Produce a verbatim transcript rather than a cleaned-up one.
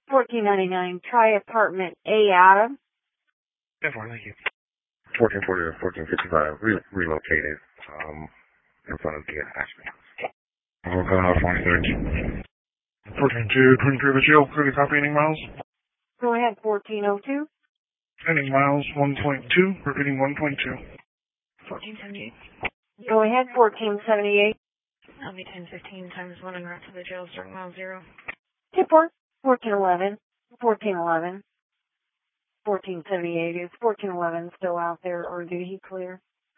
fourteen ninety-nine, try apartment A, Adam. ten four, thank you. fourteen forty to fourteen fifty-five, re- relocated, um, in front of the Ashby. I'll call out twenty thirteen. fourteen two, twenty-three of the jail, clearly copy ending miles. Go ahead, fourteen oh two. Ending miles one point two, repeating one point two. fourteen seventy-eight. Go ahead, fourteen seventy-eight. I'll be ten fifteen times one and route to the jail, starting mile zero. Tipport, fourteen eleven, fourteen eleven. fourteen seventy-eight, is fourteen eleven still out there, or did he clear?